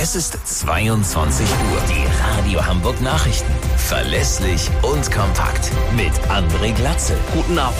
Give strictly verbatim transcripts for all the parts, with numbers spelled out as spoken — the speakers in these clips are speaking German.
Es ist zweiundzwanzig Uhr. Die Radio Hamburg Nachrichten. Verlässlich und kompakt. Mit André Glatzel. Guten Abend.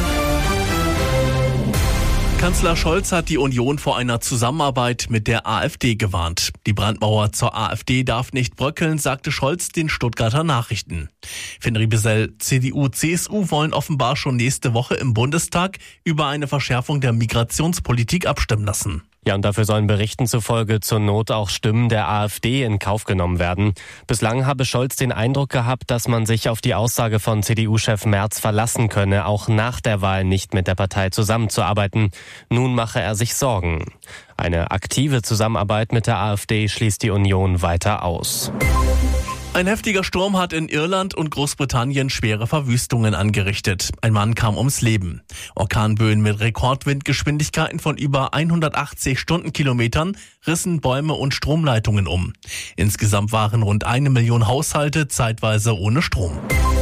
Kanzler Scholz hat die Union vor einer Zusammenarbeit mit der AfD gewarnt. Die Brandmauer zur AfD darf nicht bröckeln, sagte Scholz den Stuttgarter Nachrichten. Finn Riebesell, C D U, C S U wollen offenbar schon nächste Woche im Bundestag über eine Verschärfung der Migrationspolitik abstimmen lassen. Ja, und dafür sollen Berichten zufolge zur Not auch Stimmen der AfD in Kauf genommen werden. Bislang habe Scholz den Eindruck gehabt, dass man sich auf die Aussage von C D U-Chef Merz verlassen könne, auch nach der Wahl nicht mit der Partei zusammenzuarbeiten. Nun mache er sich Sorgen. Eine aktive Zusammenarbeit mit der AfD schließt die Union weiter aus. Ein heftiger Sturm hat in Irland und Großbritannien schwere Verwüstungen angerichtet. Ein Mann kam ums Leben. Orkanböen mit Rekordwindgeschwindigkeiten von über hundertachtzig Stundenkilometern rissen Bäume und Stromleitungen um. Insgesamt waren rund eine Million Haushalte zeitweise ohne Strom.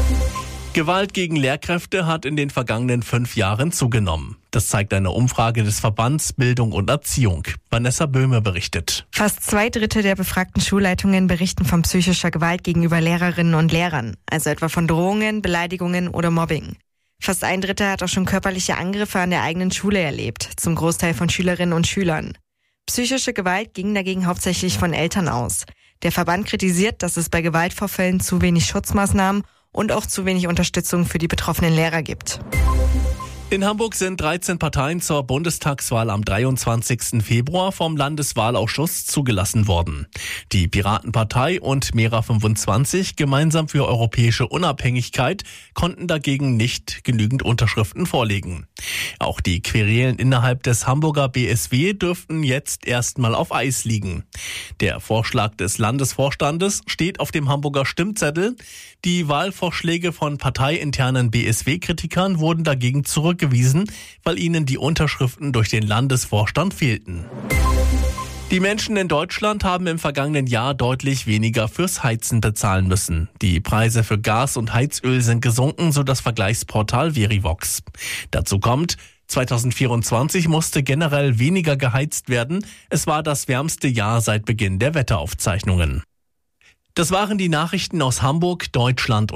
Gewalt gegen Lehrkräfte hat in den vergangenen fünf Jahren zugenommen. Das zeigt eine Umfrage des Verbands Bildung und Erziehung. Vanessa Böhme berichtet. Fast zwei Drittel der befragten Schulleitungen berichten von psychischer Gewalt gegenüber Lehrerinnen und Lehrern, also etwa von Drohungen, Beleidigungen oder Mobbing. Fast ein Drittel hat auch schon körperliche Angriffe an der eigenen Schule erlebt, zum Großteil von Schülerinnen und Schülern. Psychische Gewalt ging dagegen hauptsächlich von Eltern aus. Der Verband kritisiert, dass es bei Gewaltvorfällen zu wenig Schutzmaßnahmen und auch zu wenig Unterstützung für die betroffenen Lehrer gibt. In Hamburg sind dreizehn Parteien zur Bundestagswahl am dreiundzwanzigsten Februar vom Landeswahlausschuss zugelassen worden. Die Piratenpartei und Mera fünfundzwanzig, gemeinsam für europäische Unabhängigkeit, konnten dagegen nicht genügend Unterschriften vorlegen. Auch die Querelen innerhalb des Hamburger B S W dürften jetzt erstmal auf Eis liegen. Der Vorschlag des Landesvorstandes steht auf dem Hamburger Stimmzettel. Die Wahlvorschläge von parteiinternen B S W-Kritikern wurden dagegen zurückgewiesen, weil ihnen die Unterschriften durch den Landesvorstand fehlten. Die Menschen in Deutschland haben im vergangenen Jahr deutlich weniger fürs Heizen bezahlen müssen. Die Preise für Gas und Heizöl sind gesunken, so das Vergleichsportal Verivox. Dazu kommt, zweitausendvierundzwanzig musste generell weniger geheizt werden. Es war das wärmste Jahr seit Beginn der Wetteraufzeichnungen. Das waren die Nachrichten aus Hamburg, Deutschland und